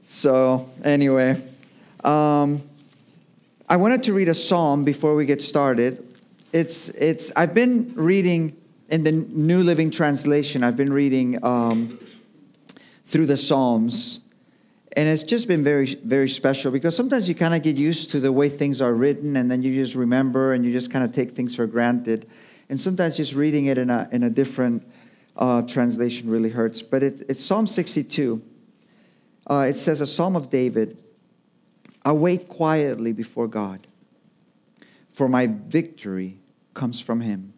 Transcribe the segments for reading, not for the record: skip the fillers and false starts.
So anyway, I wanted to read a psalm before we get started. I've been reading in the New Living Translation. I've been reading through the Psalms, and it's just been very, very special because sometimes you kind of get used to the way things are written, and then you just remember and you just kind of take things for granted. And sometimes just reading it in a different translation really hurts. But it's Psalm 62. It says, a Psalm of David. I wait quietly before God, for my victory comes from him.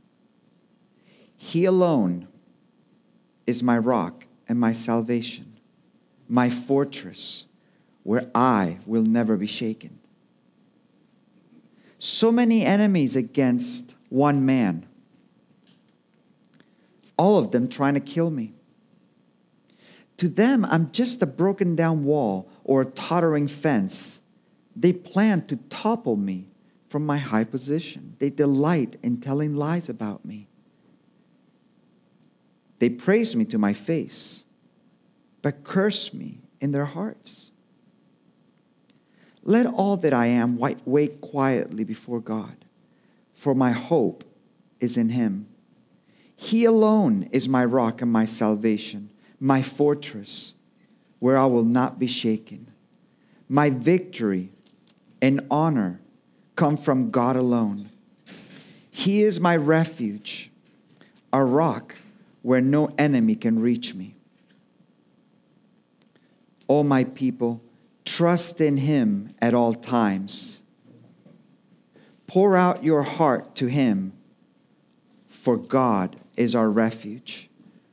He alone is my rock and my salvation, my fortress, where I will never be shaken. So many enemies against one man, all of them trying to kill me. To them, I'm just a broken down wall or a tottering fence. They plan to topple me from my high position. They delight in telling lies about me. They praise me to my face, but curse me in their hearts. Let all that I am wait quietly before God, for my hope is in him. He alone is my rock and my salvation, my fortress, where I will not be shaken. My victory and honor come from God alone. He is my refuge, a rock where no enemy can reach me. O my people, trust in him at all times. Pour out your heart to him, for God is our refuge.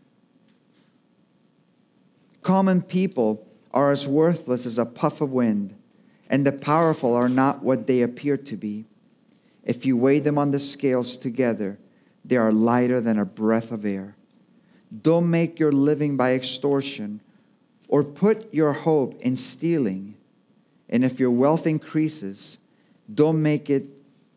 Common people are as worthless as a puff of wind, and the powerful are not what they appear to be. If you weigh them on the scales together, they are lighter than a breath of air. Don't make your living by extortion, or put your hope in stealing. And if your wealth increases, don't make it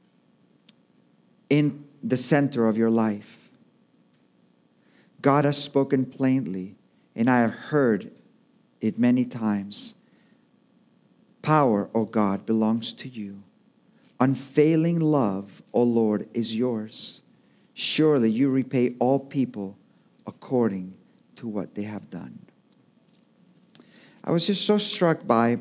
in the center of your life. God has spoken plainly, and I have heard it many times. Power, O God, belongs to you. Unfailing love, O Lord, is yours. Surely you repay all people according to what they have done. I was just so struck by,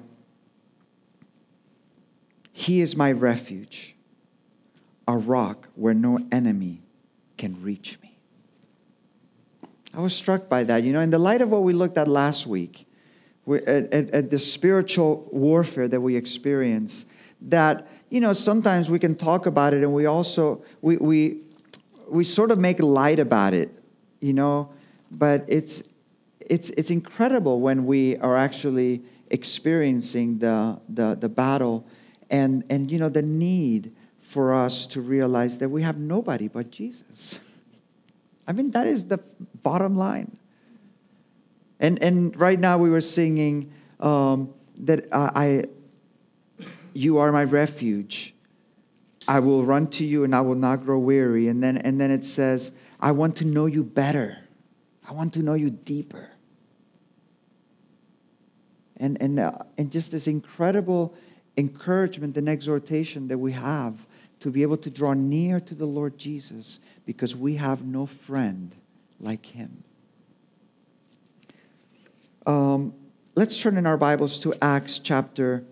he is my refuge, a rock where no enemy can reach me. I was struck by that. In the light of what we looked at last week, at the spiritual warfare that we experience, that, sometimes we can talk about it and we also, we sort of make light about it, but it's incredible when we are actually experiencing the battle and the need for us to realize that we have nobody but Jesus. I mean, that is the bottom line. And right now we were singing that you are my refuge. I will run to you and I will not grow weary. And then it says, I want to know you better. I want to know you deeper. And just this incredible encouragement and exhortation that we have to be able to draw near to the Lord Jesus because we have no friend like him. Let's turn in our Bibles to Acts chapter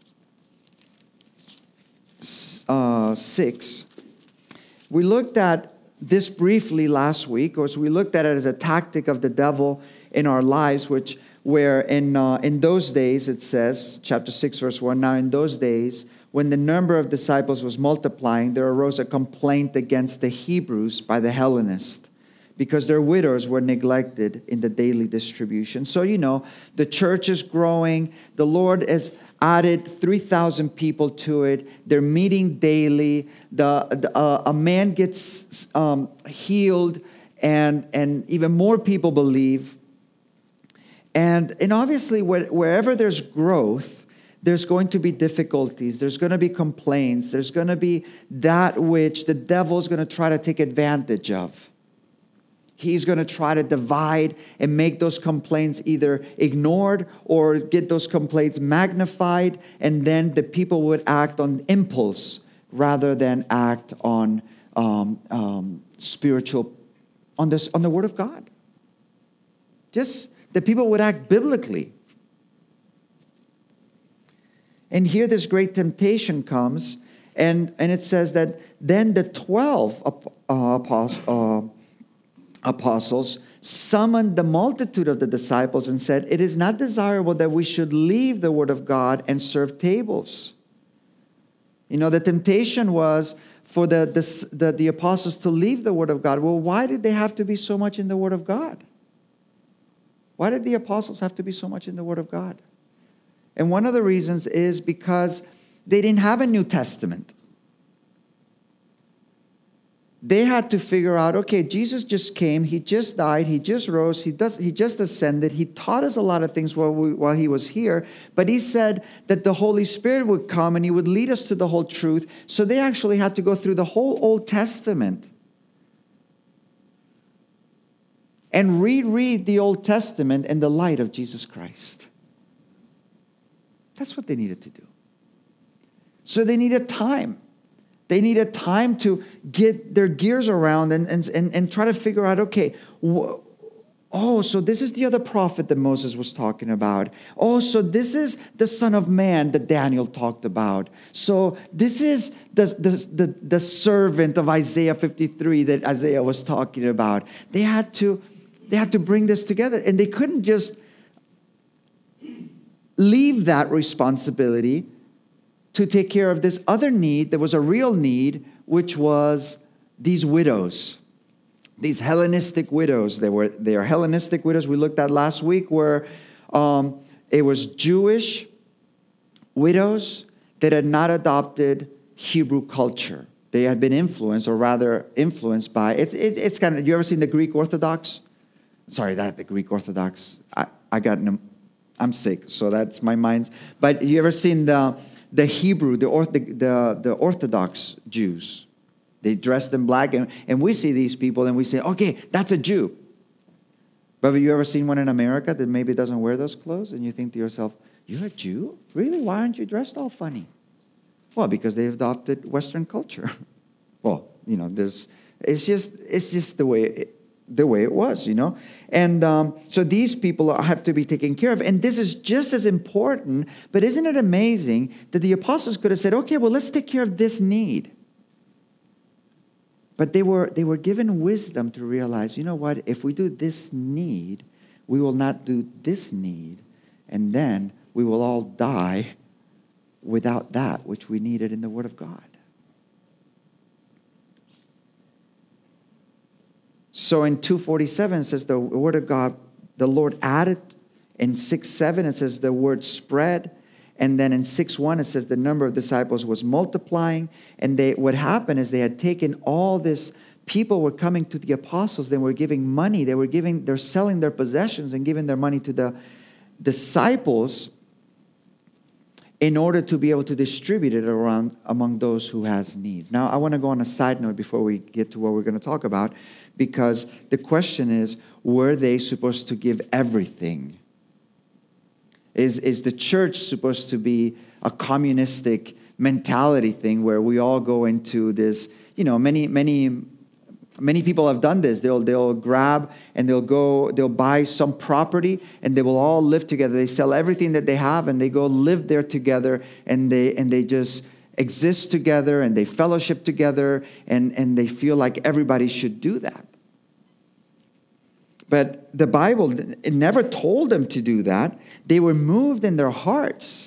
6. We looked at this briefly last week, or we looked at it as a tactic of the devil in our lives, where in those days, it says, chapter 6, verse 1, now in those days, when the number of disciples was multiplying, there arose a complaint against the Hebrews by the Hellenists, because their widows were neglected in the daily distribution. So, the church is growing. The Lord has added 3,000 people to it. They're meeting daily. A man gets healed, and even more people believe. And obviously, wherever there's growth, there's going to be difficulties. There's going to be complaints. There's going to be that which the devil's going to try to take advantage of. He's going to try to divide and make those complaints either ignored or get those complaints magnified, and then the people would act on impulse rather than act on spiritual, on the Word of God. Just the people would act biblically. And here this great temptation comes, and it says that then the 12 apostles summoned the multitude of the disciples and said, "It is not desirable that we should leave the Word of God and serve tables." You know, the temptation was for the apostles to leave the Word of God. Well, why did they have to be so much in the Word of God? Why did the apostles have to be so much in the Word of God? And one of the reasons is because they didn't have a New Testament. They had to figure out, okay, Jesus just came, he just died, he just rose, he just ascended, he taught us a lot of things while he was here, but he said that the Holy Spirit would come and he would lead us to the whole truth. So they actually had to go through the whole Old Testament and reread the Old Testament in the light of Jesus Christ. That's what they needed to do. So they needed time. They needed time to get their gears around and try to figure out, okay, so this is the other prophet that Moses was talking about. Oh, so this is the Son of Man that Daniel talked about. So this is the servant of Isaiah 53 that Isaiah was talking about. They had to bring this together, and they couldn't just leave that responsibility to take care of this other need. There was a real need, which was these widows, these Hellenistic widows. They are Hellenistic widows we looked at last week, where it was Jewish widows that had not adopted Hebrew culture. They had been influenced, or rather influenced by, it's kind of, you ever seen the Greek Orthodox? Sorry, not the Greek Orthodox. I'm sick, so that's my mind. But you ever seen the Hebrew, the Orthodox Jews? They dressed in black, and we see these people and we say, okay, that's a Jew. But have you ever seen one in America that maybe doesn't wear those clothes? And you think to yourself, you're a Jew? Really? Why aren't you dressed all funny? Well, because they've adopted Western culture. Well, you know, it's just the way it was, you know. And so these people have to be taken care of. And this is just as important. But isn't it amazing that the apostles could have said, okay, well, let's take care of this need. But they were given wisdom to realize, you know what, if we do this need, we will not do this need. And then we will all die without that which we needed in the Word of God. So in 2:47 it says the Word of God, the Lord added. In 6:7 it says the word spread. And then in 6:1 it says the number of disciples was multiplying. And what happened is they had taken all this, people were coming to the apostles, they were giving money, they're selling their possessions and giving their money to the disciples in order to be able to distribute it around among those who has needs. Now, I want to go on a side note before we get to what we're going to talk about, because the question is, were they supposed to give everything? Is the church supposed to be a communistic mentality thing where we all go into this, you know, many people have done this. They'll grab and they'll buy some property and they will all live together. They sell everything that they have and they go live there together, and they just exist together and they fellowship together, and they feel like everybody should do that. But the Bible, it never told them to do that. They were moved in their hearts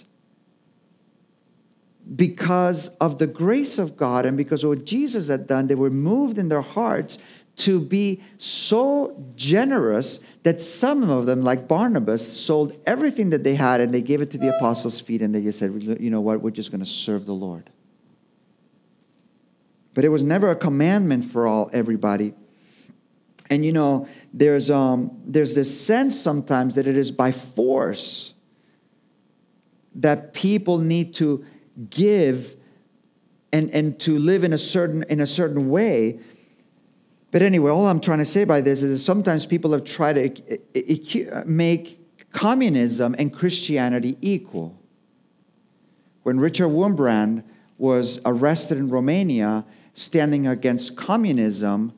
because of the grace of God and because of what Jesus had done. They were moved in their hearts to be so generous that some of them, like Barnabas, sold everything that they had and they gave it to the apostles' feet, and they just said, you know what, we're just going to serve the Lord. But it was never a commandment for everybody. And you know, there's this sense sometimes that it is by force that people need to give and to live in a certain way. But anyway, all I'm trying to say by this is that sometimes people have tried to make communism and Christianity equal. When Richard Wurmbrand was arrested in Romania, standing against communism,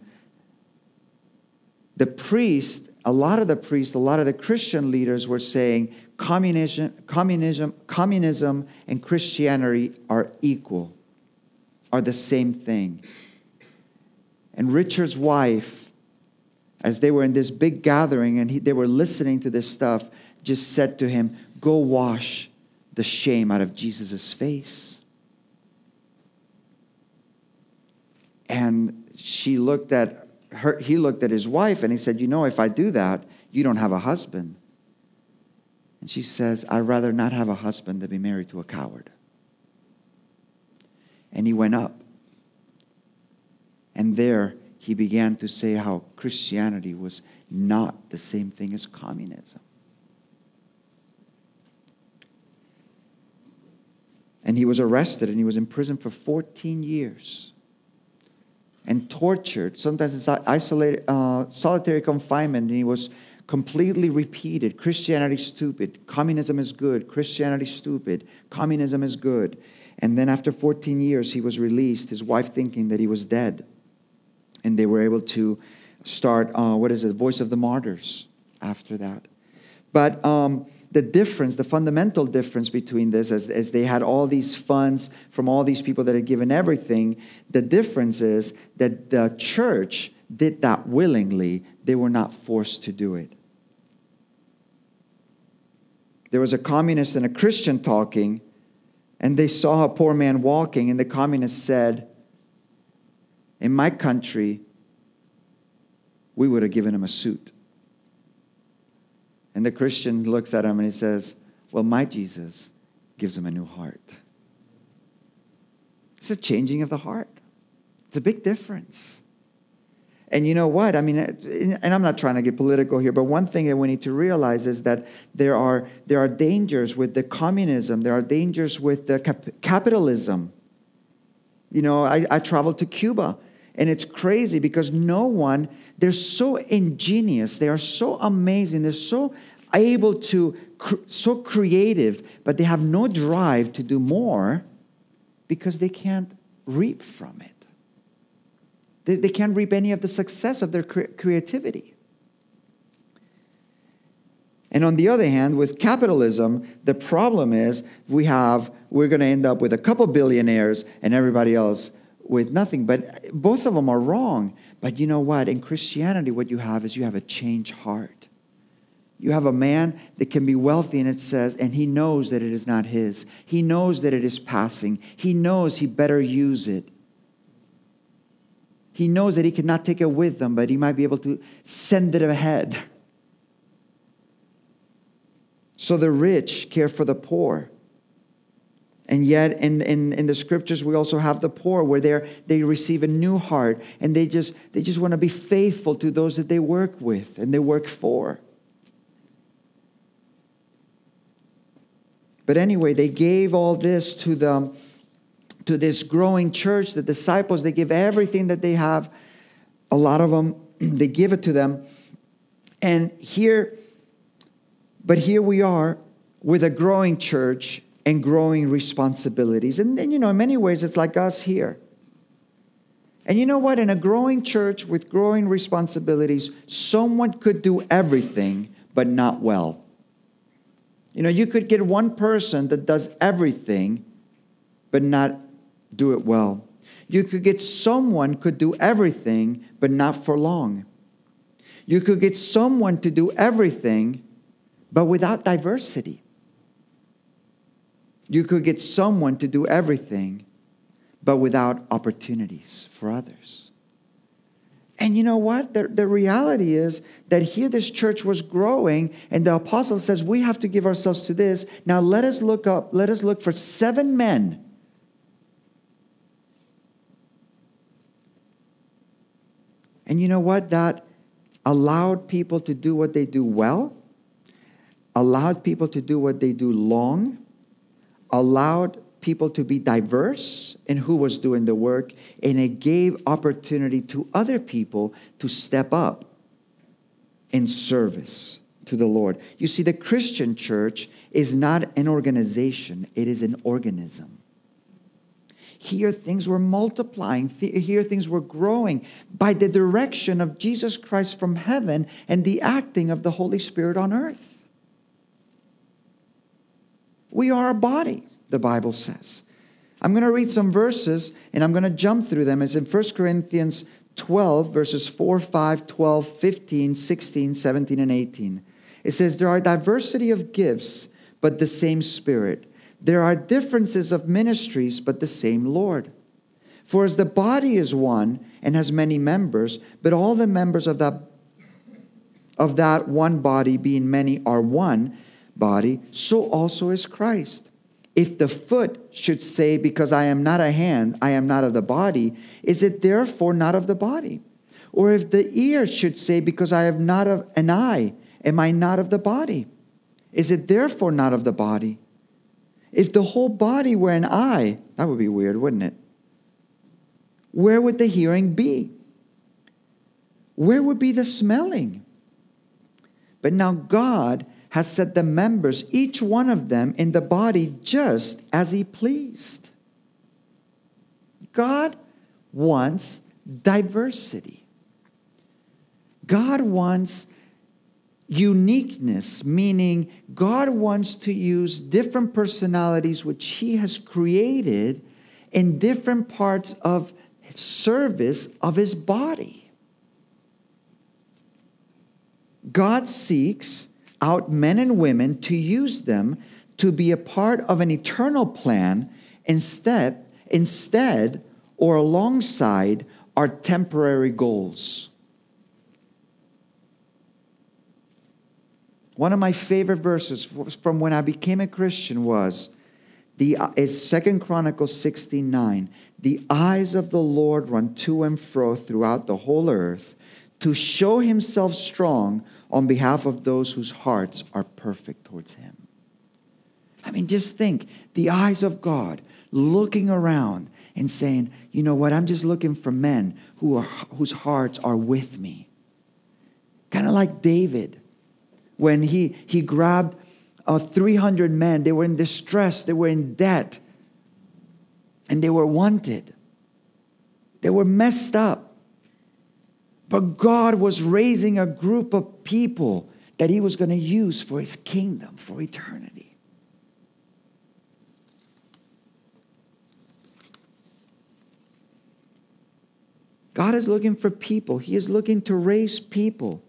a lot of the Christian leaders were saying communism and Christianity are equal, are the same thing. And Richard's wife, as they were in this big gathering and they were listening to this stuff, just said to him, "Go wash the shame out of Jesus' face." And he looked at his wife and he said, "If I do that, you don't have a husband." And she says, "I'd rather not have a husband than be married to a coward." And he went up. And there he began to say how Christianity was not the same thing as communism. And he was arrested and he was in prison for 14 years. And tortured. Sometimes it's isolated, solitary confinement. And he was completely repeated. Christianity is stupid. Communism is good. Christianity is stupid. Communism is good. And then after 14 years, he was released, his wife thinking that he was dead. And they were able to start, Voice of the Martyrs after that. But the fundamental difference between this, as they had all these funds from all these people that had given everything, the difference is that the church did that willingly. They were not forced to do it. There was a communist and a Christian talking, and they saw a poor man walking, and the communist said, "In my country, we would have given him a suit." And the Christian looks at him and he says, "Well, my Jesus gives him a new heart." It's a changing of the heart. It's a big difference. And you know what? I mean, and I'm not trying to get political here, but one thing that we need to realize is that there are dangers with the communism. There are dangers with the capitalism. I traveled to Cuba, and it's crazy because they're so ingenious. They are so amazing. They're so able to, so creative, but they have no drive to do more because they can't reap from it. They can't reap any of the success of their creativity. And on the other hand, with capitalism, the problem is we're going to end up with a couple billionaires and everybody else with nothing. But both of them are wrong. But you know what? In Christianity, what you have a changed heart. You have a man that can be wealthy, and it says, and he knows that it is not his. He knows that it is passing. He knows he better use it. He knows that he cannot take it with him, but he might be able to send it ahead. So the rich care for the poor. And yet in the scriptures, we also have the poor where they receive a new heart, and they just want to be faithful to those that they work with and they work for. But anyway, they gave all this to this growing church, the disciples. They give everything that they have. A lot of them, they give it to them. And here we are with a growing church and growing responsibilities. And then, in many ways, it's like us here. And you know what? In a growing church with growing responsibilities, someone could do everything, but not well. You could get one person that does everything, but not do it well. You could get someone could do everything, but not for long. You could get someone to do everything, but without diversity. You could get someone to do everything, but without opportunities for others. And you know what? The reality is that here this church was growing, and the apostle says, we have to give ourselves to this. Now let us look for 7 men. And you know what? That allowed people to do what they do well, allowed people to do what they do long, allowed people to be diverse in who was doing the work, and it gave opportunity to other people to step up in service to the Lord. You see, the Christian church is not an organization, it is an organism. Here things were multiplying, here things were growing by the direction of Jesus Christ from heaven and the acting of the Holy Spirit on earth. We are a body, the Bible says. I'm going to read some verses and I'm going to jump through them. It's in 1 Corinthians 12, verses 4, 5, 12, 15, 16, 17, and 18. It says, there are diversity of gifts, but the same Spirit. There are differences of ministries, but the same Lord. For as the body is one and has many members, but all the members of that one body, being many, are one body, so also is Christ. If the foot should say, because I am not a hand, I am not of the body, is it therefore not of the body? Or if the ear should say, because I am not of an eye, am I not of the body? Is it therefore not of the body? If the whole body were an eye, that would be weird, wouldn't it? Where would the hearing be? Where would be the smelling? But now God has set the members, each one of them, in the body just as He pleased. God wants diversity. God wants uniqueness, meaning God wants to use different personalities which He has created in different parts of service of His body. God seeks out men and women to use them to be a part of an eternal plan instead or alongside our temporary goals. One of my favorite verses from when I became a Christian is 2 Chronicles 16:9. The eyes of the Lord run to and fro throughout the whole earth to show Himself strong on behalf of those whose hearts are perfect towards Him. I mean, just think, the eyes of God looking around and saying, you know what, I'm just looking for men whose hearts are with me. Kind of like David. When he grabbed 300 men, they were in distress, they were in debt, and they were wanted. They were messed up. But God was raising a group of people that He was going to use for His kingdom, for eternity. God is looking for people. He is looking to raise people.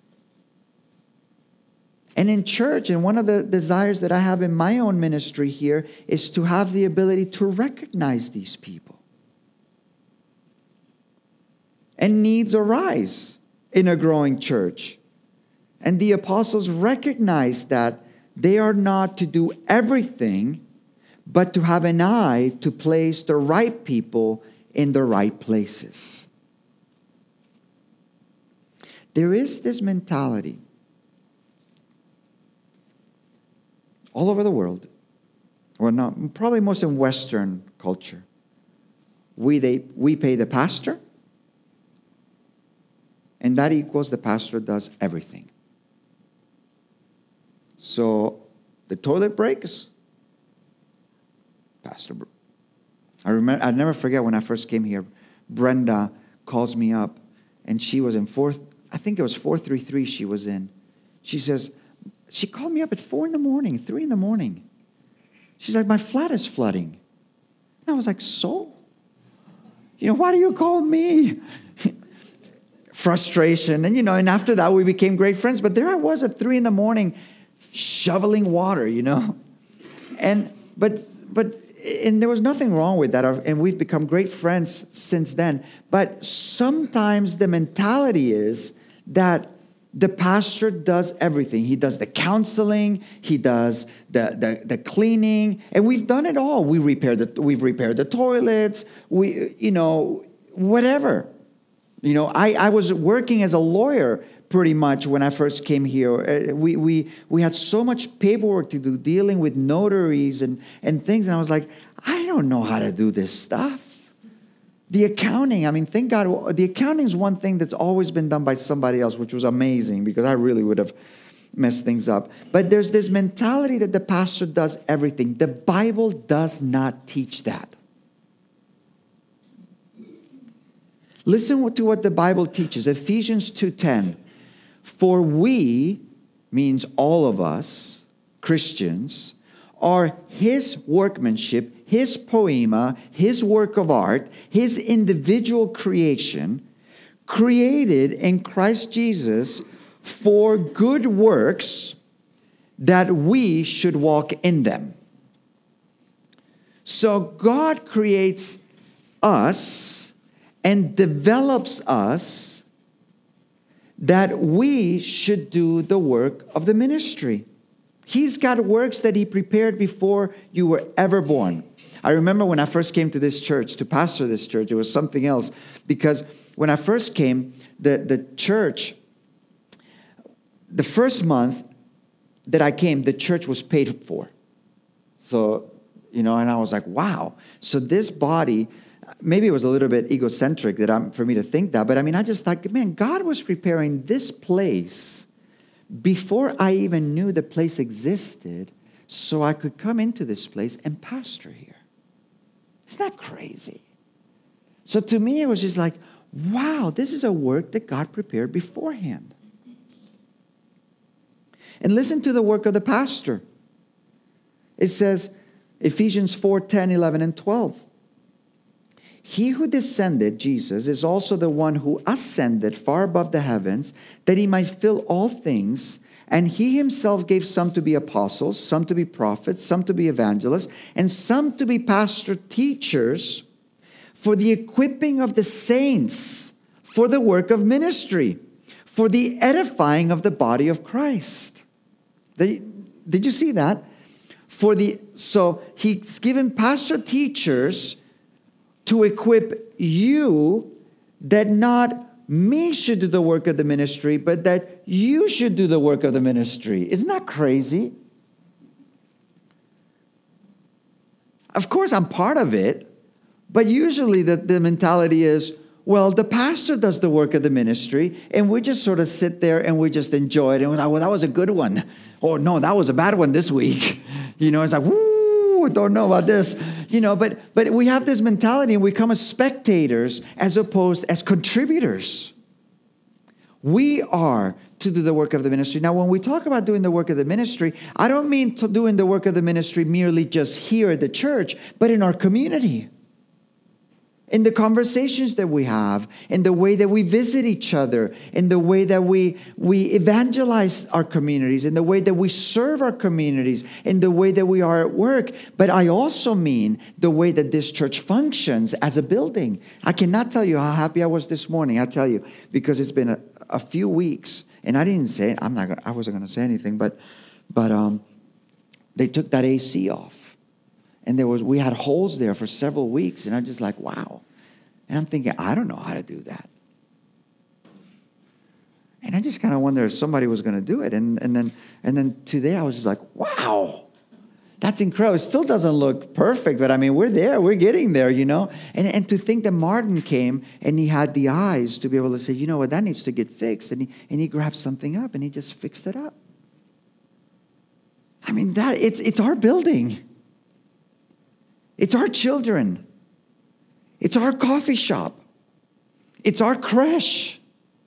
And in church, and one of the desires that I have in my own ministry here is to have the ability to recognize these people. And needs arise in a growing church. And the apostles recognize that they are not to do everything, but to have an eye to place the right people in the right places. There is this mentality all over the world, or not, probably most in Western culture. We pay the pastor, and that equals the pastor does everything. So the toilet breaks, pastor. I never forget when I first came here, Brenda calls me up, and she was in 433 she was in. She says, she called me up at 3 in the morning. She's like, my flat is flooding. And I was like, so? Why do you call me? Frustration. And, and after that, we became great friends. But there I was at 3 in the morning shoveling water, And there was nothing wrong with that. And we've become great friends since then. But sometimes the mentality is that the pastor does everything. He does the counseling. He does the cleaning. And we've done it all. We've repaired the toilets. Whatever. I was working as a lawyer pretty much when I first came here. We had so much paperwork to do, dealing with notaries and things. And I was like, I don't know how to do this stuff. The accounting, I mean, thank God, the accounting is one thing that's always been done by somebody else, which was amazing because I really would have messed things up. But there's this mentality that the pastor does everything. The Bible does not teach that. Listen to what the Bible teaches. Ephesians 2:10. For we, means all of us, Christians, are his workmanship, his poema, his work of art, his individual creation, created in Christ Jesus for good works that we should walk in them. So God creates us and develops us that we should do the work of the ministry. He's got works that he prepared before you were ever born. I remember when I first came to this church, to pastor this church, it was something else. Because when I first came, the church, the first month that I came, the church was paid for. So, and I was like, wow. So this body, maybe it was a little bit egocentric for me to think that, but I just thought, man, God was preparing this place before I even knew the place existed so I could come into this place and pastor here. Isn't that crazy? So to me, it was just like, wow, this is a work that God prepared beforehand. And listen to the work of the pastor. It says, Ephesians 4:10, 11, and 12. He who descended, Jesus, is also the one who ascended far above the heavens, that he might fill all things. And he himself gave some to be apostles, some to be prophets, some to be evangelists, and some to be pastor teachers for the equipping of the saints, for the work of ministry, for the edifying of the body of Christ. Did you see that? So he's given pastor teachers to equip you, that not me should do the work of the ministry, but that you should do the work of the ministry. Isn't that crazy? Of course, I'm part of it, but usually the mentality is, well, the pastor does the work of the ministry, and we just sort of sit there and we just enjoy it. And we're like, well, that was a good one. Or no, that was a bad one this week. It's like, woo, don't know about this. But we have this mentality and we come as spectators as opposed as contributors. We are to do the work of the ministry. Now, when we talk about doing the work of the ministry, I don't mean to doing the work of the ministry merely just here at the church, but in our community. In the conversations that we have, in the way that we visit each other, in the way that we evangelize our communities, in the way that we serve our communities, in the way that we are at work. But I also mean the way that this church functions as a building. I cannot tell you how happy I was this morning. I tell you, because it's been a few weeks, and I didn't say it. I wasn't going to say anything, but they took that AC off. And we had holes there for several weeks, and I'm just like, wow. And I'm thinking, I don't know how to do that. And I just kind of wonder if somebody was going to do it. And then today I was just like, wow, that's incredible. It still doesn't look perfect, but we're there. We're getting there, And to think that Martin came and he had the eyes to be able to say, you know what, that needs to get fixed. And he grabbed something up and he just fixed it up. It's our building. It's our children. It's our coffee shop. It's our creche.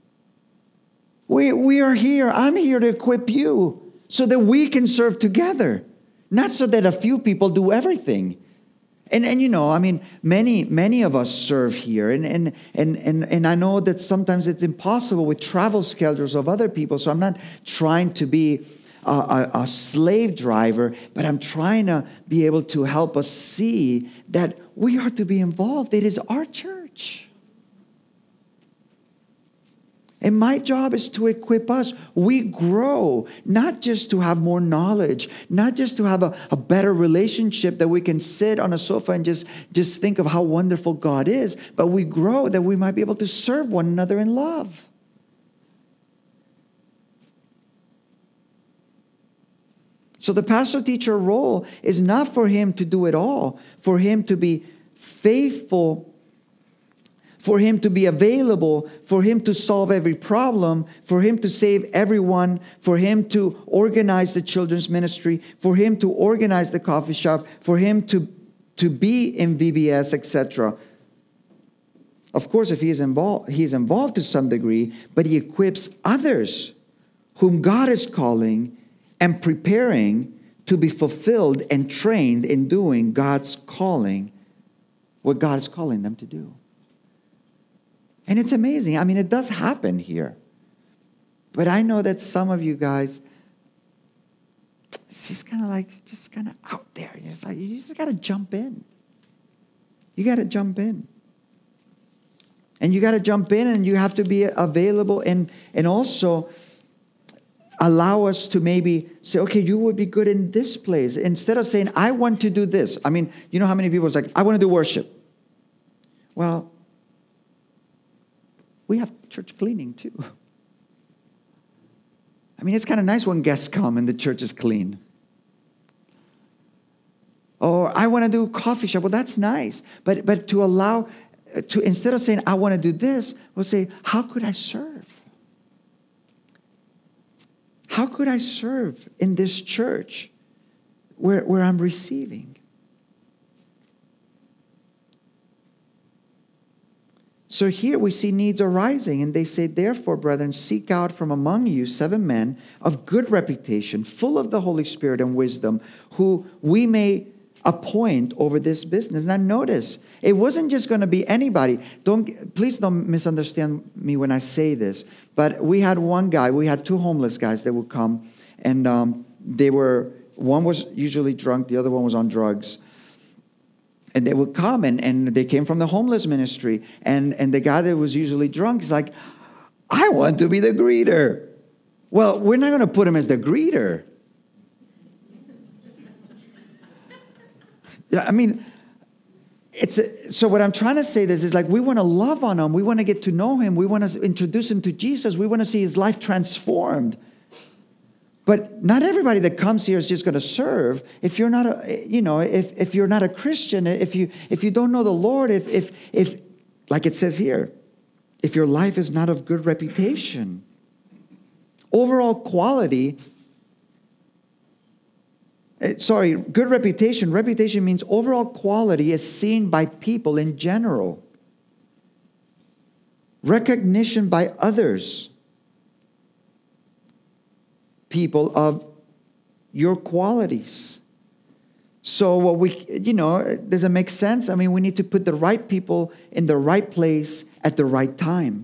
We are here. I'm here to equip you so that we can serve together, not so that a few people do everything. And many of us serve here, and I know that sometimes it's impossible with travel schedules of other people. So I'm not trying to be a slave driver, but I'm trying to be able to help us see that we are to be involved. It is our church. And my job is to equip us. We grow, not just to have more knowledge, not just to have a better relationship that we can sit on a sofa and just think of how wonderful God is, but we grow that we might be able to serve one another in love. So the pastor-teacher role is not for him to do it all, for him to be faithful, for him to be available, for him to solve every problem, for him to save everyone, for him to organize the children's ministry, for him to organize the coffee shop, for him to be in VBS, etc. Of course, if he's involved to some degree, but he equips others whom God is calling and preparing to be fulfilled and trained in doing God's calling, what God is calling them to do. And it's amazing. I mean, it does happen here. But I know that some of you guys, it's just kind of out there. You just got to jump in. You got to jump in. And you got to jump in, and you have to be available and also allow us to maybe say, okay, you would be good in this place. Instead of saying, I want to do this. I mean, you know how many people is like, I want to do worship. Well, we have church cleaning too. I mean, it's kind of nice when guests come and the church is clean. Or I want to do coffee shop. Well, that's nice. But to allow, instead of saying, I want to do this, we'll say, how could I serve? How could I serve in this church where I'm receiving? So here we see needs arising, and they say, therefore, brethren, seek out from among you 7 men of good reputation, full of the Holy Spirit and wisdom, who we may appoint over this business. Now notice, it wasn't just going to be anybody. Please don't misunderstand me when I say this, but we had 2 homeless guys that would come, and one was usually drunk, the other one was on drugs. And they would come, and they came from the homeless ministry. And the guy that was usually drunk is like, I want to be the greeter. Well, we're not going to put him as the greeter. Yeah, I mean, so what I'm trying to say is like we want to love on him. We want to get to know him. We want to introduce him to Jesus. We want to see his life transformed. But not everybody that comes here is just going to serve. If you're not if you're not a Christian, if you don't know the Lord, if like it says here, if your life is not of good reputation, overall quality. Good reputation. Reputation means overall quality is seen by people in general. Recognition by others. People of your qualities. So does it make sense? I mean, we need to put the right people in the right place at the right time.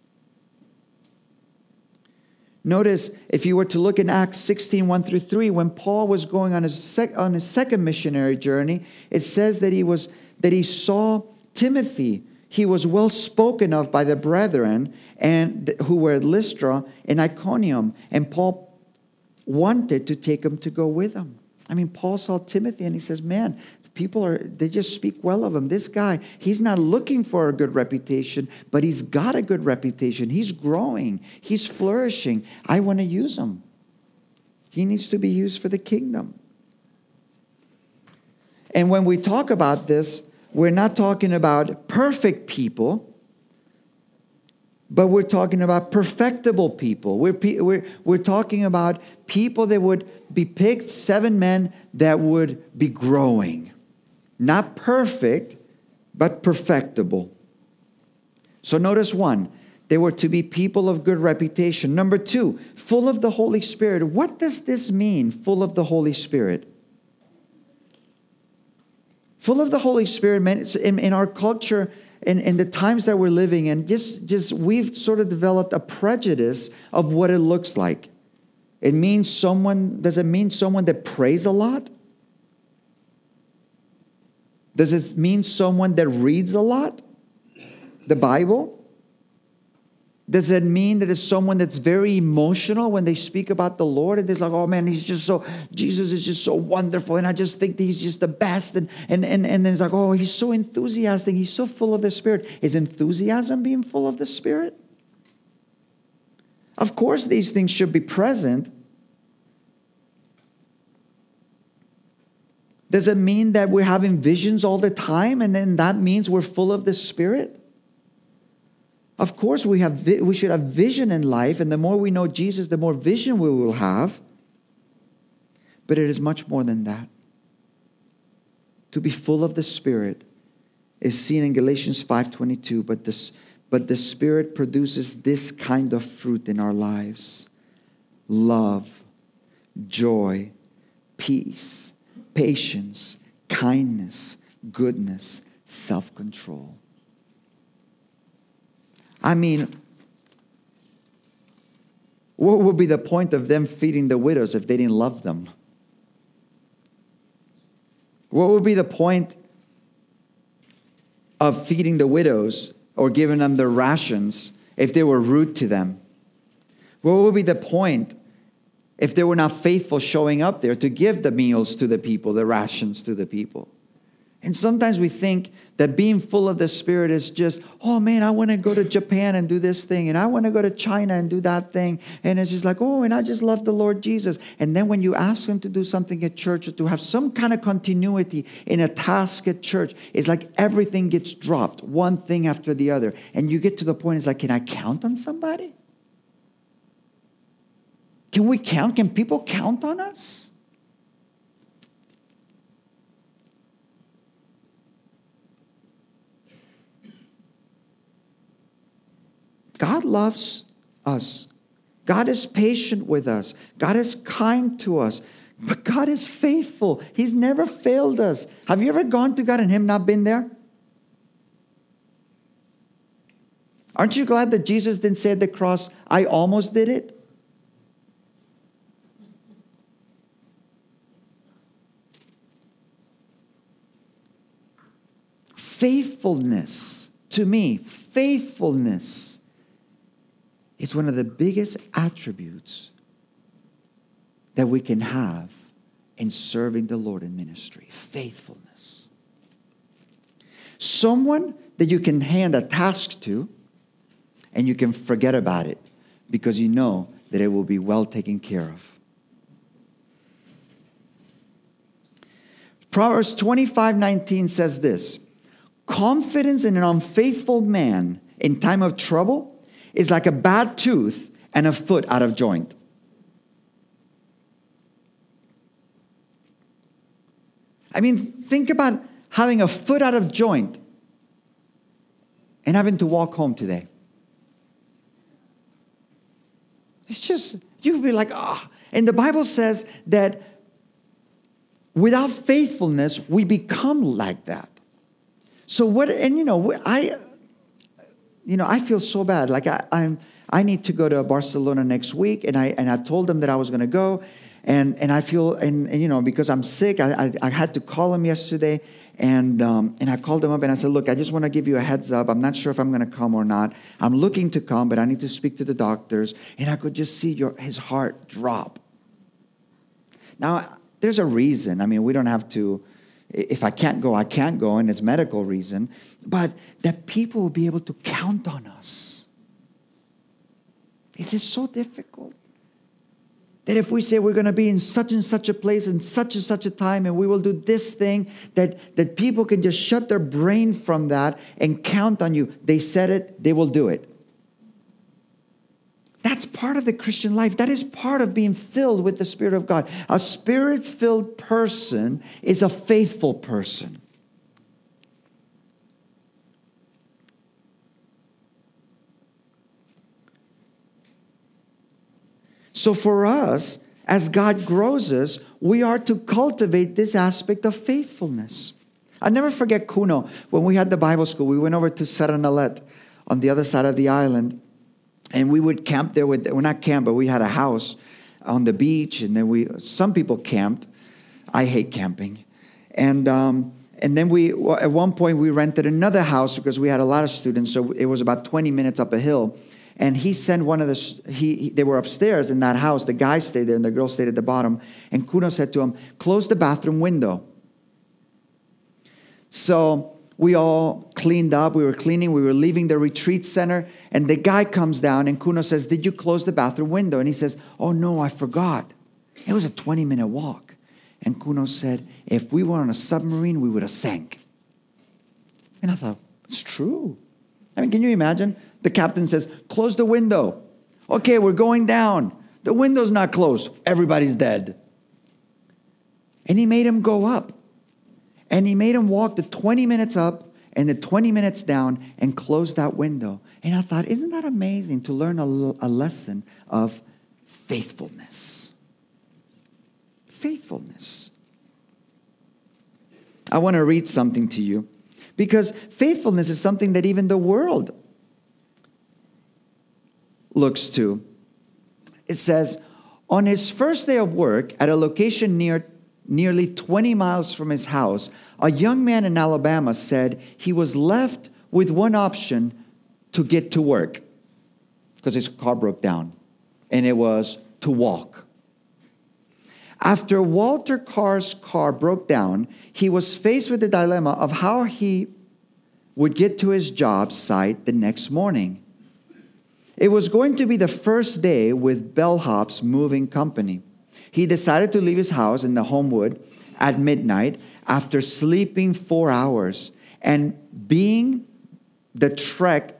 Notice, if you were to look in Acts 16, 1-3, when Paul was going on his second missionary journey, it says that he saw Timothy. He was well spoken of by the brethren and who were at Lystra and Iconium, and Paul wanted to take him to go with him. I mean, Paul saw Timothy and he says, man, they just speak well of him. This guy, he's not looking for a good reputation, but he's got a good reputation. He's growing. He's flourishing. I want to use him. He needs to be used for the kingdom. And when we talk about this, we're not talking about perfect people, but we're talking about perfectible people. We're talking about people that would be picked, 7 men that would be growing. Not perfect, but perfectible. So notice 1, they were to be people of good reputation. Number 2, full of the Holy Spirit. What does this mean, full of the Holy Spirit? Full of the Holy Spirit meant in our culture, in the times that we're living in, just we've sort of developed a prejudice of what it looks like. Does it mean someone that prays a lot? Does it mean someone that reads a lot? The Bible? Does it mean that it's someone that's very emotional when they speak about the Lord? And they're like, oh man, Jesus is just so wonderful. And I just think that he's just the best. And then it's like, oh, he's so enthusiastic. He's so full of the Spirit. Is enthusiasm being full of the Spirit? Of course, these things should be present. Does it mean that we're having visions all the time and then that means we're full of the Spirit? Of course, we should have vision in life, and the more we know Jesus, the more vision we will have. But it is much more than that. To be full of the Spirit is seen in Galatians 5:22, but the Spirit produces this kind of fruit in our lives: love, joy, peace, patience, kindness, goodness, self-control. I mean, what would be the point of them feeding the widows if they didn't love them? What would be the point of feeding the widows or giving them their rations if they were rude to them? What would be the point if they were not faithful showing up there to give the meals to the people, the rations to the people? And sometimes we think that being full of the Spirit is just, oh man, I want to go to Japan and do this thing, and I want to go to China and do that thing. And it's just like, oh, and I just love the Lord Jesus. And then when you ask them to do something at church or to have some kind of continuity in a task at church, it's like everything gets dropped, one thing after the other. And you get to the point, it's like, can I count on somebody? Can we count? Can people count on us? God loves us. God is patient with us. God is kind to us. But God is faithful. He's never failed us. Have you ever gone to God and Him not been there? Aren't you glad that Jesus didn't say at the cross, I almost did it? Faithfulness, to me, faithfulness is one of the biggest attributes that we can have in serving the Lord in ministry. Faithfulness. Someone that you can hand a task to and you can forget about it because you know that it will be well taken care of. Proverbs 25:19 says this: confidence in an unfaithful man in time of trouble is like a bad tooth and a foot out of joint. I mean, think about having a foot out of joint and having to walk home today. It's just, you'll be like, ah. Oh. And the Bible says that without faithfulness, we become like that. So what, and I feel so bad. Like I need to go to Barcelona next week, and I told them that I was going to go, and I feel because I'm sick, I had to call them yesterday, and I called them up and I said, look, I just want to give you a heads up. I'm not sure if I'm going to come or not. I'm looking to come, but I need to speak to the doctors, and I could just see his heart drop. Now there's a reason. I mean, we don't have to. If I can't go, I can't go, and it's medical reason. But that people will be able to count on us. It's just so difficult. That if we say we're going to be in such and such a place in such and such a time and we will do this thing, that people can just shut their brain from that and count on you. They said it, they will do it. That's part of the Christian life. That is part of being filled with the Spirit of God. A Spirit-filled person is a faithful person. So for us, as God grows us, we are to cultivate this aspect of faithfulness. I'll never forget Kuno. When we had the Bible school, we went over to Serranalet on the other side of the island. And we would camp there not camp, but we had a house on the beach. And then some people camped. I hate camping. And then at one point we rented another house because we had a lot of students. So it was about 20 minutes up a hill. And he sent one of they were upstairs in that house. The guy stayed there and the girl stayed at the bottom. And Kuno said to him, close the bathroom window. So we all cleaned up. We were cleaning. We were leaving the retreat center. And the guy comes down and Kuno says, did you close the bathroom window? And he says, oh no, I forgot. It was a 20-minute walk. And Kuno said, if we were on a submarine, we would have sank. And I thought, it's true. I mean, can you imagine? The captain says, close the window. Okay, we're going down. The window's not closed. Everybody's dead. And he made him go up. And he made him walk the 20 minutes up and the 20 minutes down and close that window. And I thought, isn't that amazing to learn a lesson of faithfulness? Faithfulness. I want to read something to you because faithfulness is something that even the world looks to. It says, on his first day of work at a location nearly 20 miles from his house, a young man in Alabama said he was left with one option to get to work because his car broke down, and it was to walk. After Walter Carr's car broke down, he was faced with the dilemma of how he would get to his job site the next morning. It was going to be the first day with Bellhop's moving company. He decided to leave his house in the Homewood at midnight after sleeping 4 hours and begin the trek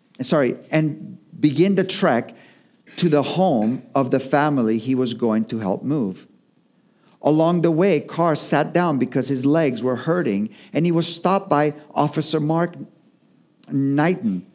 to the home of the family he was going to help move. Along the way, Carr sat down because his legs were hurting, and he was stopped by Officer Mark Knighton.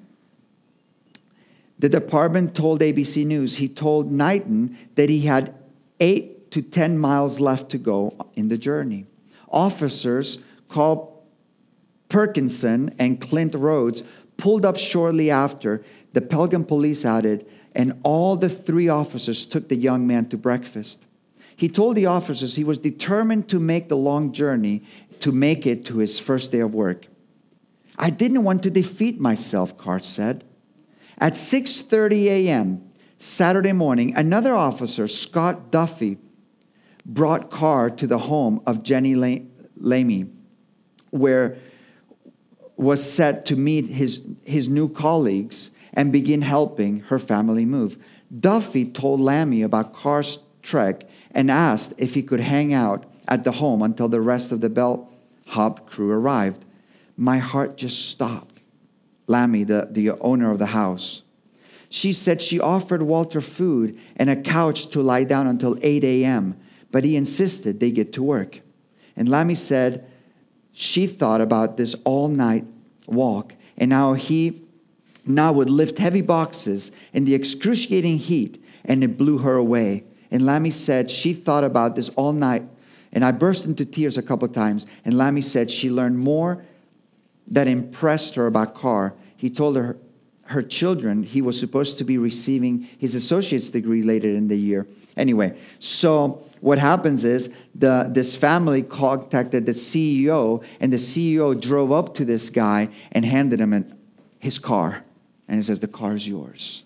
The department told ABC News, he told Knighton that he had 8 to 10 miles left to go in the journey. Officers called Perkinson and Clint Rhodes pulled up shortly after. The Pelham police added, and all the 3 officers took the young man to breakfast. He told the officers he was determined to make the long journey to make it to his first day of work. I didn't want to defeat myself, Carr said. At 6:30 a.m. Saturday morning, another officer, Scott Duffy, brought Carr to the home of Jenny Lamy, where was set to meet his new colleagues and begin helping her family move. Duffy told Lamy about Carr's trek and asked if he could hang out at the home until the rest of the bellhop crew arrived. My heart just stopped. Lamy, the owner of the house. She said she offered Walter food and a couch to lie down until 8 a.m., but he insisted they get to work. And Lamy said she thought about this all-night walk and how he now would lift heavy boxes in the excruciating heat, and it blew her away. And Lamy said she thought about this all night, and I burst into tears a couple times. And Lamy said she learned more that impressed her about Carr. He told her children he was supposed to be receiving his associate's degree later in the year. Anyway, so what happens is this family contacted the CEO, and the CEO drove up to this guy and handed him his car. And he says, the car is yours.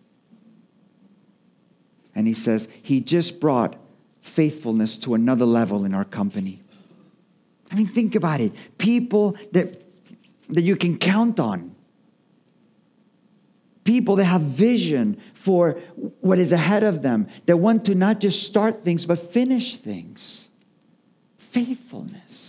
And he says, he just brought faithfulness to another level in our company. I mean, think about it. People that you can count on. People that have vision for what is ahead of them. That want to not just start things, but finish things. Faithfulness.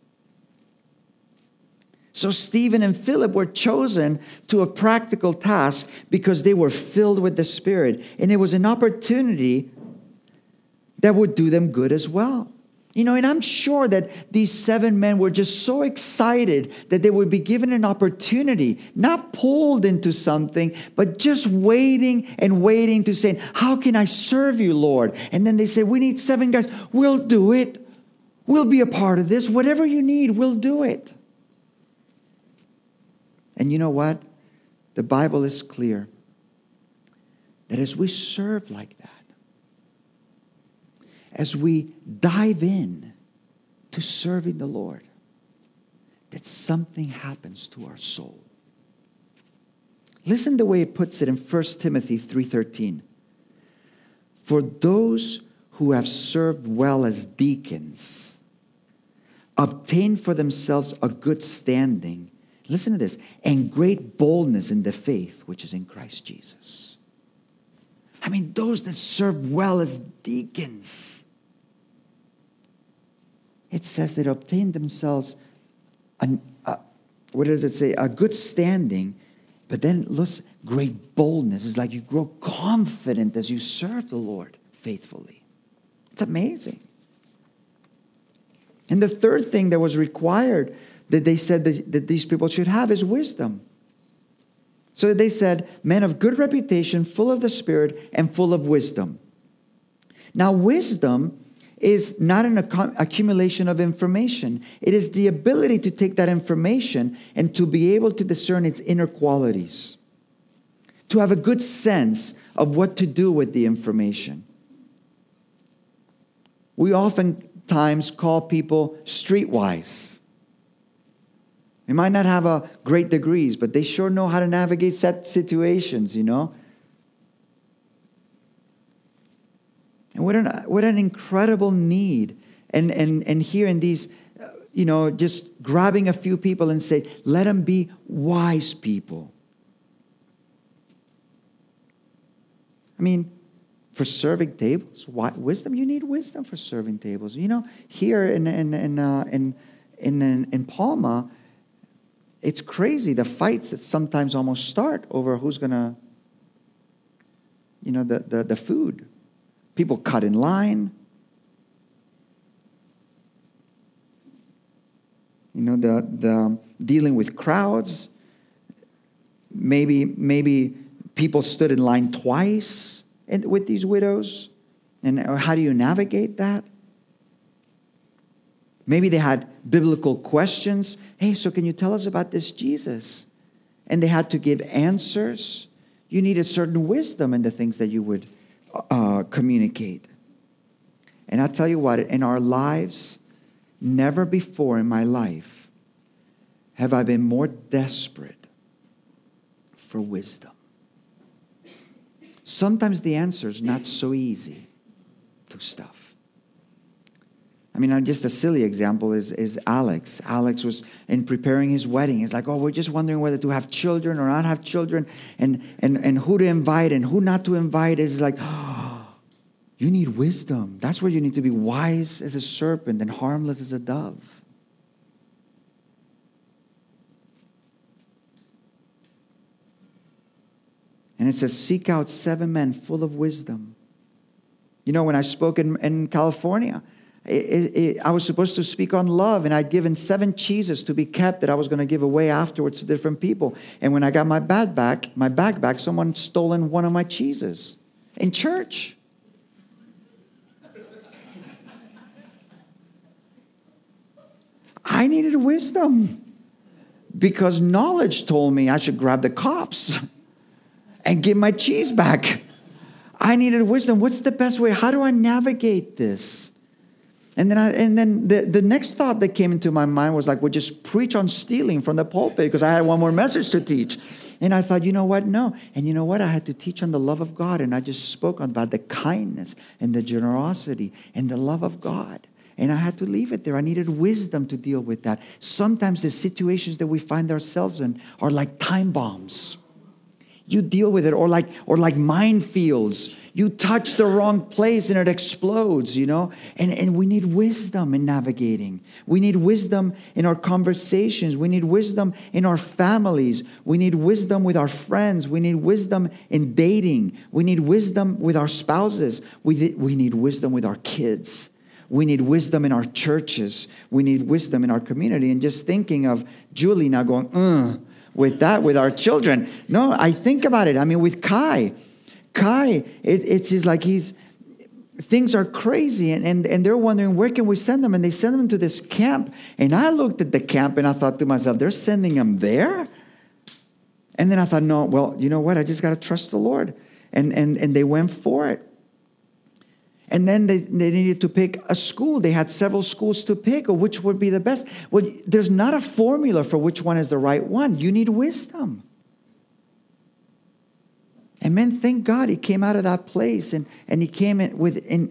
So Stephen and Philip were chosen to a practical task because they were filled with the Spirit. And it was an opportunity that would do them good as well. You know, and I'm sure that these 7 men were just so excited that they would be given an opportunity, not pulled into something, but just waiting and waiting to say, how can I serve you, Lord? And then they say, we need 7 guys. We'll do it. We'll be a part of this. Whatever you need, we'll do it. And you know what? The Bible is clear that as we serve like that, as we dive in to serving the Lord, that something happens to our soul. Listen the way it puts it in 1 Timothy 3:13. For those who have served well as deacons obtain for themselves a good standing, listen to this, and great boldness in the faith which is in Christ Jesus. I mean, those that serve well as deacons. it says they obtained themselves, what does it say? A good standing. But then, listen, great boldness. It's like you grow confident as you serve the Lord faithfully. It's amazing. And the third thing that was required that they said that these people should have is wisdom. So they said, men of good reputation, full of the Spirit, and full of wisdom. Now, wisdom is not an accumulation of information. It is the ability to take that information and to be able to discern its inner qualities, to have a good sense of what to do with the information. We oftentimes call people streetwise. They might not have a great degrees, but they sure know how to navigate set situations, you know. And what an incredible need. And here in these, just grabbing a few people and say, let them be wise people. I mean, for serving tables, wisdom, you need wisdom for serving tables. You know, here in Palma, it's crazy, the fights that sometimes almost start over who's going to, the food. People cut in line. The dealing with crowds. Maybe people stood in line twice with these widows. And how do you navigate that? Maybe they had biblical questions. Hey, so can you tell us about this Jesus? And they had to give answers. You needed certain wisdom in the things that you would communicate. And I'll tell you what, in our lives, never before in my life have I been more desperate for wisdom. Sometimes the answer is not so easy to stuff. I mean, just a silly example is Alex. Alex was in preparing his wedding. He's like, we're just wondering whether to have children or not have children, and who to invite and who not to invite. It's like, you need wisdom. That's where you need to be wise as a serpent and harmless as a dove. And it says, seek out 7 men full of wisdom. You know, when I spoke in California, I was supposed to speak on love, and I'd given 7 cheeses to be kept that I was going to give away afterwards to different people. And when I got my bag back, someone stolen one of my cheeses in church. I needed wisdom because knowledge told me I should grab the cops and give my cheese back. I needed wisdom. What's the best way? How do I navigate this? And then the next thought that came into my mind was like, well, just preach on stealing from the pulpit because I had one more message to teach. And I thought, you know what? No. And you know what? I had to teach on the love of God. And I just spoke about the kindness and the generosity and the love of God. And I had to leave it there. I needed wisdom to deal with that. Sometimes the situations that we find ourselves in are like time bombs. You deal with it, or like minefields. You touch the wrong place and it explodes, And we need wisdom in navigating. We need wisdom in our conversations. We need wisdom in our families. We need wisdom with our friends. We need wisdom in dating. We need wisdom with our spouses. We need wisdom with our kids. We need wisdom in our churches. We need wisdom in our community. And just thinking of Julie now going, with our children. No, I think about it. I mean, with Kai, it's just like things are crazy, and they're wondering, where can we send them? And they send them to this camp. And I looked at the camp and I thought to myself, they're sending them there? And then I thought, no, well, you know what? I just got to trust the Lord. And they went for it. And then they needed to pick a school. They had several schools to pick, or which would be the best. Well, there's not a formula for which one is the right one. You need wisdom. And man, thank God he came out of that place and he came in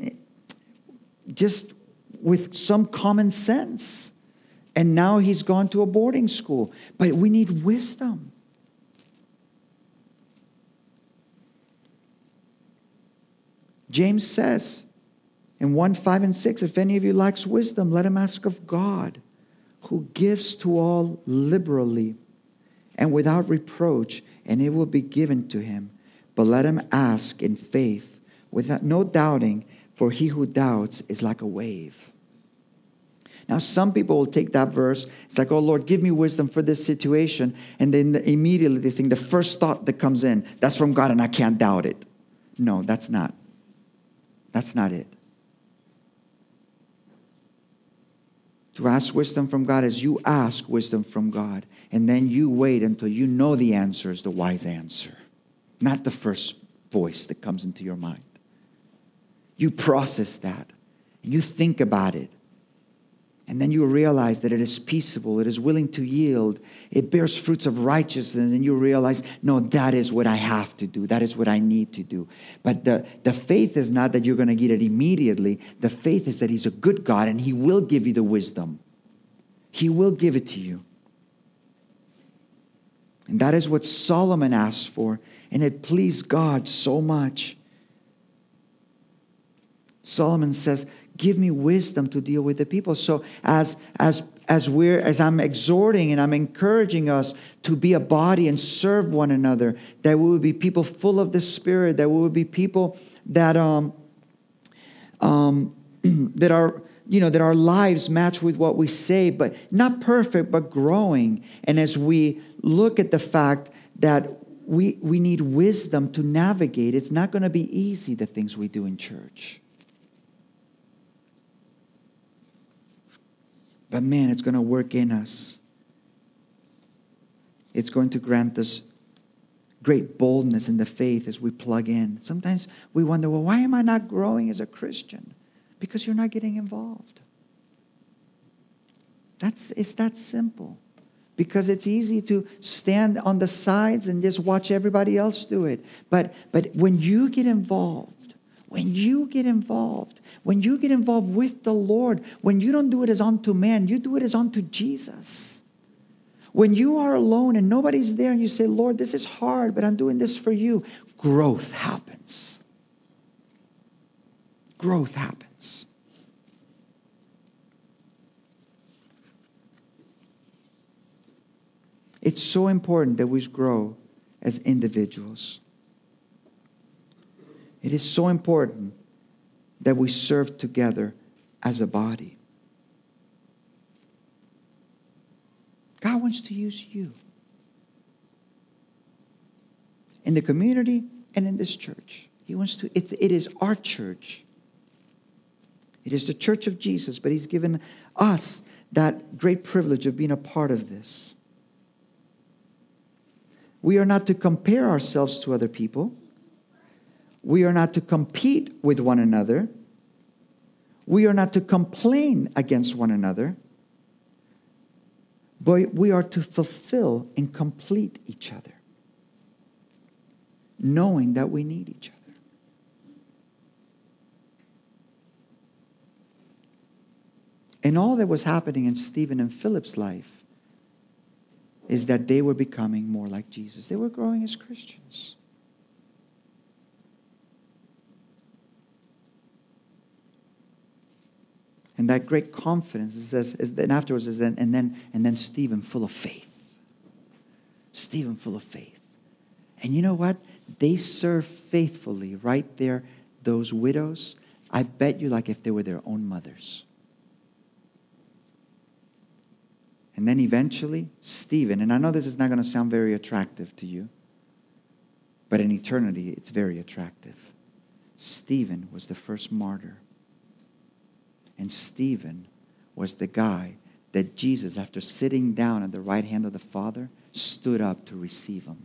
just with some common sense. And now he's gone to a boarding school. But we need wisdom. James says, In 1, 5, and 6, if any of you lacks wisdom, let him ask of God, who gives to all liberally and without reproach, and it will be given to him. But let him ask in faith, without no doubting, for he who doubts is like a wave. Now, some people will take that verse. It's like, oh, Lord, give me wisdom for this situation. And then immediately they think the first thought that comes in, that's from God and I can't doubt it. No, that's not. That's not it. To ask wisdom from God is you ask wisdom from God. And then you wait until you know the answer is the wise answer. Not the first voice that comes into your mind. You process that. You think about it. And then you realize that it is peaceable. It is willing to yield. It bears fruits of righteousness. And you realize, no, that is what I have to do. That is what I need to do. But the faith is not that you're going to get it immediately. The faith is that he's a good God and he will give you the wisdom. He will give it to you. And that is what Solomon asked for. And it pleased God so much. Solomon says, give me wisdom to deal with the people. So as I'm exhorting and I'm encouraging us to be a body and serve one another, that we would be people full of the Spirit, that we would be people that that our lives match with what we say, but not perfect, but growing. And as we look at the fact that we need wisdom to navigate, it's not going to be easy, the things we do in church. But man, it's going to work in us. It's going to grant us great boldness in the faith as we plug in. Sometimes we wonder, well, why am I not growing as a Christian? Because you're not getting involved. It's that simple. Because it's easy to stand on the sides and just watch everybody else do it. But when you get involved, when you get involved with the Lord, when you don't do it as unto man, you do it as unto Jesus. When you are alone and nobody's there and you say, Lord, this is hard, but I'm doing this for you, growth happens. Growth happens. It's so important that we grow as individuals. It is so important that we serve together as a body. God wants to use you in the community and in this church. He wants to. It is our church. It is the church of Jesus, but he's given us that great privilege of being a part of this. We are not to compare ourselves to other people. We are not to compete with one another. We are not to complain against one another. But we are to fulfill and complete each other, knowing that we need each other. And all that was happening in Stephen and Philip's life is that they were becoming more like Jesus. They were growing as Christians. And that great confidence, it says, then afterwards, and then Stephen full of faith. Stephen full of faith. And you know what? They served faithfully right there, those widows. I bet you like if they were their own mothers. And then eventually, Stephen, and I know this is not going to sound very attractive to you, but in eternity, it's very attractive. Stephen was the first martyr. And Stephen was the guy that Jesus, after sitting down at the right hand of the Father, stood up to receive him.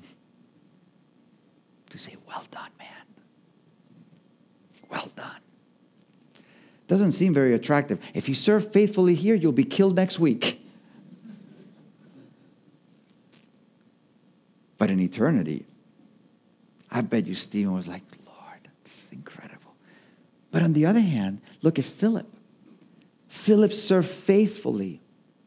To say, well done, man. Well done. Doesn't seem very attractive. If you serve faithfully here, you'll be killed next week. But in eternity, I bet you Stephen was like, Lord, this is incredible. But on the other hand, look at Philip. Philip served faithfully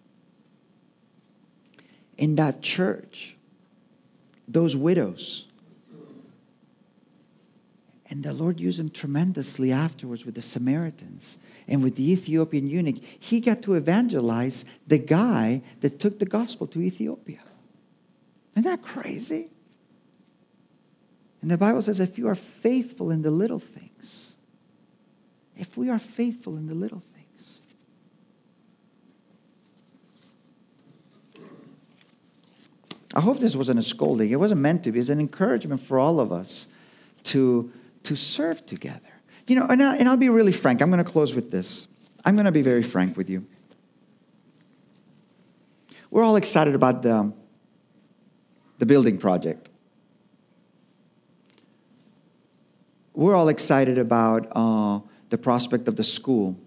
in that church, those widows. And the Lord used him tremendously afterwards with the Samaritans and with the Ethiopian eunuch. He got to evangelize the guy that took the gospel to Ethiopia. Isn't that crazy? And the Bible says, if you are faithful in the little things, if we are faithful in the little things. I hope this wasn't a scolding. It wasn't meant to be. It's an encouragement for all of us to serve together. You know, and I'll be really frank. I'm going to close with this. I'm going to be very frank with you. We're all excited about the building project. We're all excited about the prospect of the school.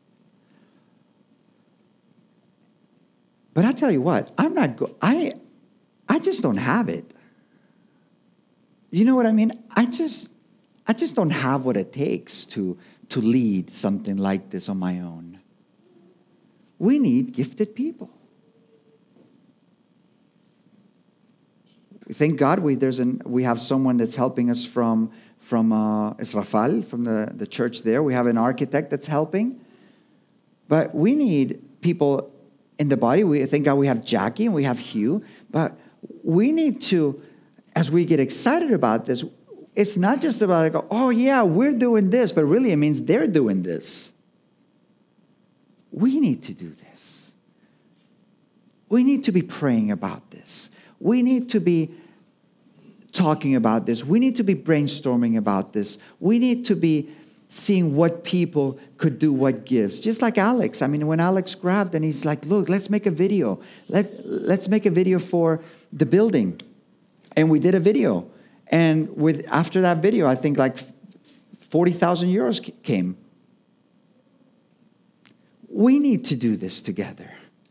But I tell you what, I just don't have it. You know what I mean? I just don't have what it takes to lead something like this on my own. We need gifted people. Thank God we have someone that's helping us from Israfal, from the church there. We have an architect that's helping. But we need people in the body. Thank God we have Jackie and we have Hugh. But we need to, as we get excited about this, it's not just about like, oh yeah, we're doing this, but really it means they're doing this. We need to do this. We need to be praying about this. We need to be talking about this. We need to be brainstorming about this. We need to be seeing what people could do, what gives. Just like Alex. I mean, when Alex grabbed and he's like, look, let's make a video. Let's make a video for the building. And we did a video. And after that video, I think like 40,000 euros came. We need to do this together.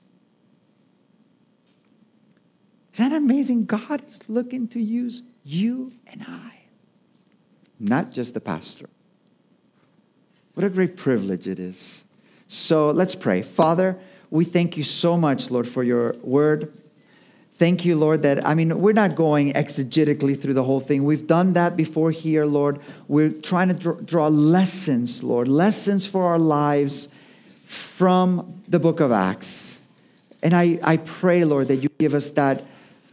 Isn't that amazing? God is looking to use you and I, not just the pastor. What a great privilege it is. So let's pray. Father, we thank you so much, Lord, for your word. Thank you, Lord, we're not going exegetically through the whole thing. We've done that before here, Lord. We're trying to draw lessons, Lord, lessons for our lives from the book of Acts. And I pray, Lord, that you give us that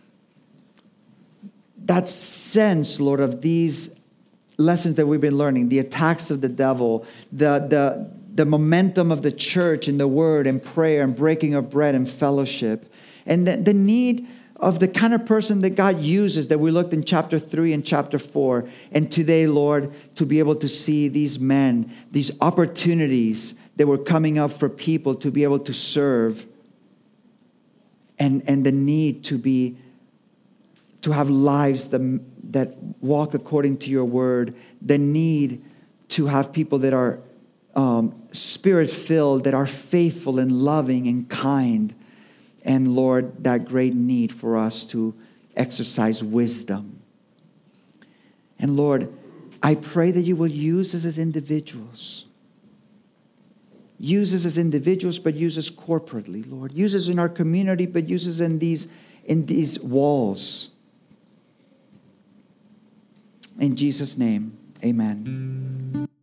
sense, Lord, of these lessons that we've been learning, the attacks of the devil, the momentum of the church in the word and prayer and breaking of bread and fellowship. And the need of the kind of person that God uses that we looked in chapter 3 and chapter 4. And today, Lord, to be able to see these men, these opportunities that were coming up for people to be able to serve. And the need to have lives that walk according to your word. The need to have people that are spirit-filled, that are faithful and loving and kind. And Lord, that great need for us to exercise wisdom. And Lord, I pray that you will use us as individuals. Use us as individuals, but use us corporately, Lord. Use us in our community, but use us in these walls. In Jesus' name, amen.